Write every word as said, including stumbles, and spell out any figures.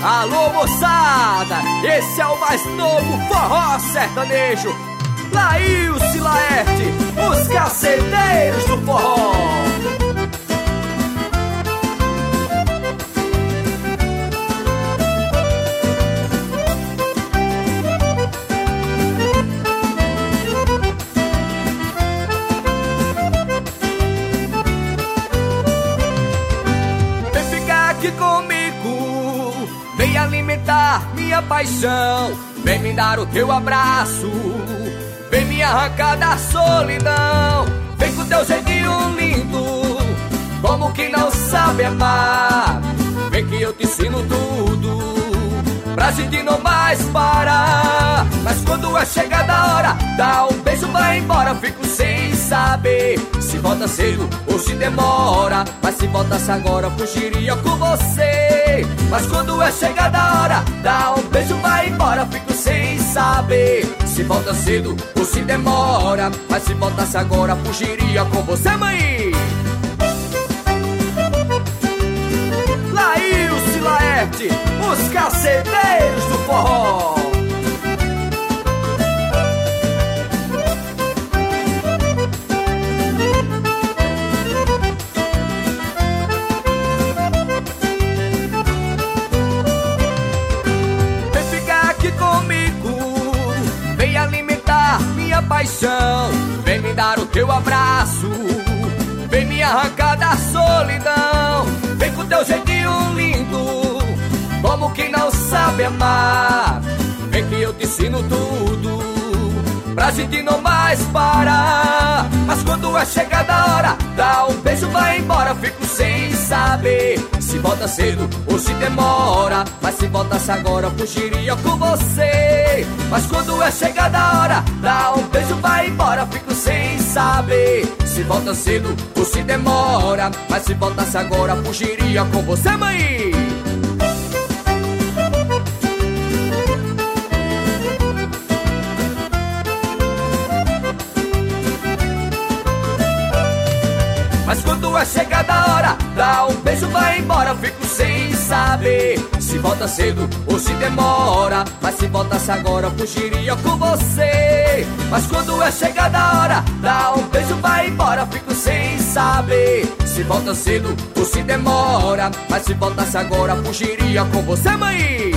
Alô moçada, esse é o mais novo forró sertanejo. Laílce Laerte, os caceteiros do forró. Vem ficar aqui comigo, vem alimentar minha paixão, vem me dar o teu abraço, vem me arrancar da solidão. Vem com teu jeitinho lindo, como que não sabe amar. Vem que eu te ensino tudo, pra gente não mais parar. Mas quando é chegada a hora, dá um beijo, vai embora. Fico sem saber se volta cedo ou se demora. Mas se voltasse agora, fugiria com você. Mas quando é chegada a hora, dá um beijo, vai embora. Fico sem saber se volta cedo ou se demora. Mas se voltasse agora, fugiria com você, mãe. Laílce Laerte, os caceteiros do forró. Vem ficar aqui comigo, vem alimentar minha paixão, vem me dar o teu abraço, vem me arrancar da solidão. Vem com teu jeitinho lindo, como que não sabe amar. Vem que eu te ensino tudo, pra gente não mais parar. Mas quando é chegada a hora, dá um beijo, vai embora. Fico sem saber se volta cedo ou se demora. Mas se voltasse agora, fugiria com você. Mas quando é chegada a hora, dá um beijo, vai embora. Fico sem saber se volta cedo ou se demora. Mas se voltasse agora, fugiria com você, mãe. Mas quando é chegada a hora, dá um beijo, vai embora. Fico sem saber se volta cedo ou se demora. Mas se voltasse agora, fugiria com você. Mas quando é chegada a hora, dá um beijo, vai embora. Fico sem saber se volta cedo ou se demora. Mas se voltasse agora, fugiria com você, mãe.